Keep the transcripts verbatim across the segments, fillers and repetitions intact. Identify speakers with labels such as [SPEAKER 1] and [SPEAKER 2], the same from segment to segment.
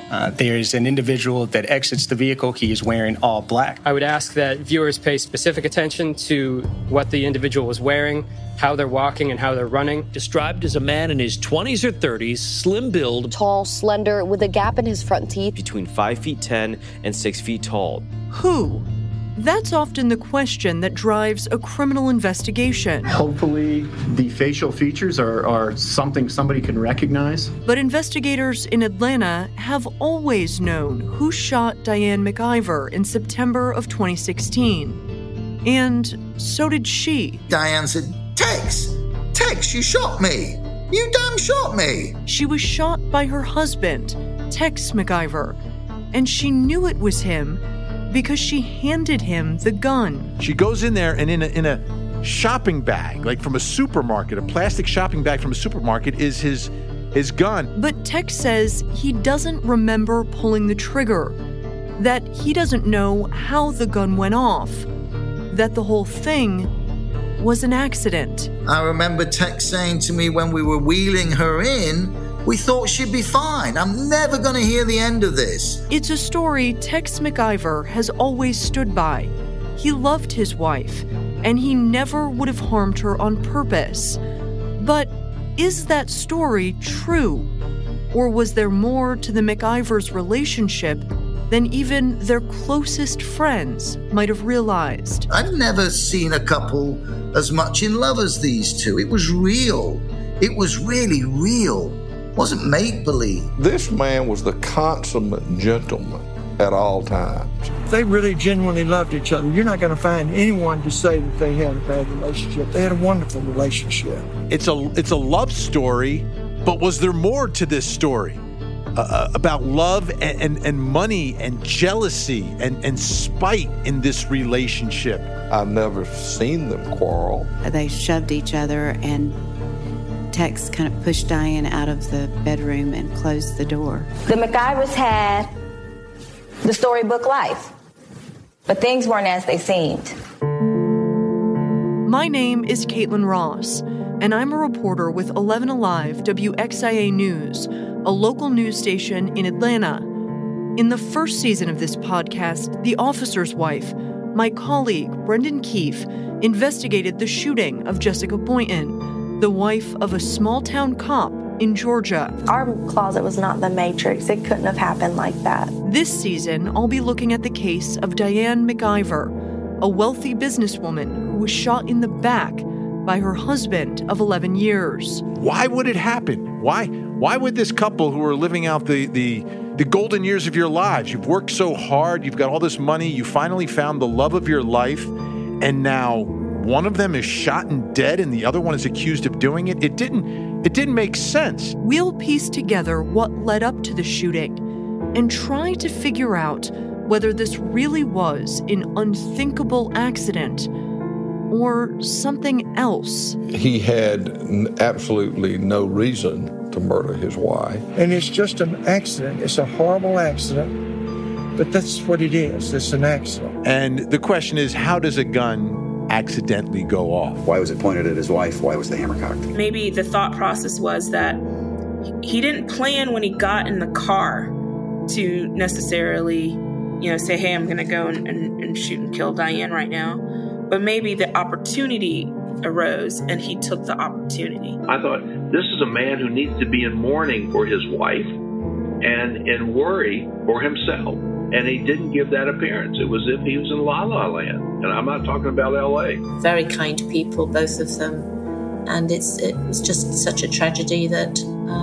[SPEAKER 1] Uh, there's an individual that exits the vehicle. He is wearing all black.
[SPEAKER 2] I would ask that viewers pay specific attention to what the individual was wearing, how they're walking, and how they're running.
[SPEAKER 3] Described as a man in his twenties or thirties, slim build.
[SPEAKER 4] Tall, slender, with a gap in his front teeth.
[SPEAKER 5] Between five feet ten and six feet tall.
[SPEAKER 6] Who? That's often the question that drives a criminal investigation.
[SPEAKER 7] Hopefully, the facial features are, are something somebody can recognize.
[SPEAKER 6] But investigators in Atlanta have always known who shot Diane McIver in September of twenty sixteen. And so did she.
[SPEAKER 8] Diane said, Tex, Tex, you shot me. You damn shot me.
[SPEAKER 6] She was shot by her husband, Tex McIver, and she knew it was him because she handed him the gun.
[SPEAKER 9] She goes in there and in a, in a shopping bag, like from a supermarket, a plastic shopping bag from a supermarket, is his his gun.
[SPEAKER 6] But Tex says he doesn't remember pulling the trigger, that he doesn't know how the gun went off, that the whole thing was an accident.
[SPEAKER 8] I remember Tex saying to me when we were wheeling her in, we thought she'd be fine. I'm never going to hear the end of this.
[SPEAKER 6] It's a story Tex McIver has always stood by. He loved his wife, and he never would have harmed her on purpose. But is that story true? Or was there more to the McIvers' relationship than even their closest friends might have realized?
[SPEAKER 8] I've never seen a couple as much in love as these two. It was real. It was really real. Wasn't make-believe.
[SPEAKER 10] This man was the consummate gentleman at all times.
[SPEAKER 11] They really genuinely loved each other. You're not going to find anyone to say that they had a bad relationship. They had a wonderful relationship.
[SPEAKER 9] It's a it's a love story, but was there more to this story? Uh, about love and, and, and money and jealousy and, and spite in this relationship.
[SPEAKER 10] I've never seen them quarrel.
[SPEAKER 12] They shoved each other, and Tex kind of pushed Diane out of the bedroom and closed the door.
[SPEAKER 13] The McIvers had the storybook life, but things weren't as they seemed.
[SPEAKER 6] My name is Caitlin Ross, and I'm a reporter with eleven Alive W X I A News, a local news station in Atlanta. In the first season of this podcast, The Officer's Wife, my colleague, Brendan Keefe, investigated the shooting of Jessica Boynton, the wife of a small-town cop in Georgia.
[SPEAKER 14] Our closet was not the Matrix. It couldn't have happened like that.
[SPEAKER 6] This season, I'll be looking at the case of Diane McIver, a wealthy businesswoman who was shot in the back by her husband of eleven years.
[SPEAKER 9] Why would it happen? Why why would this couple who are living out the, the, the golden years of your lives, you've worked so hard, you've got all this money, you finally found the love of your life, and now one of them is shot and dead and the other one is accused of doing it? It didn't it didn't make sense.
[SPEAKER 6] We'll piece together what led up to the shooting and try to figure out whether this really was an unthinkable accident or something else.
[SPEAKER 10] He had n- absolutely no reason to murder his wife.
[SPEAKER 11] And it's just an accident. It's a horrible accident, but that's what it is. It's an accident.
[SPEAKER 9] And the question is, how does a gun accidentally go off?
[SPEAKER 15] Why was it pointed at his wife? Why was the hammer cocked?
[SPEAKER 16] Maybe the thought process was that he didn't plan when he got in the car to necessarily, you know, say, hey, I'm going to go and, and, and shoot and kill Diane right now. But maybe the opportunity arose and he took the opportunity.
[SPEAKER 17] I thought, this is a man who needs to be in mourning for his wife and in worry for himself. And he didn't give that appearance. It was as if he was in La La Land. And I'm not talking about L A.
[SPEAKER 18] Very kind people, both of them. And it's it was just such a tragedy that,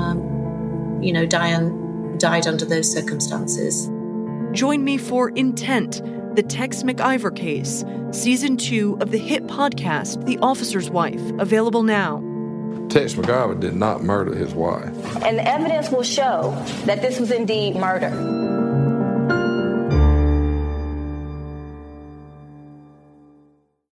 [SPEAKER 18] um, you know, Diane died under those circumstances.
[SPEAKER 6] Join me for Intent, the Tex McIver case, season two of the hit podcast, The Officer's Wife, available now.
[SPEAKER 10] Tex McIver did not murder his wife.
[SPEAKER 13] And the evidence will show that this was indeed murder.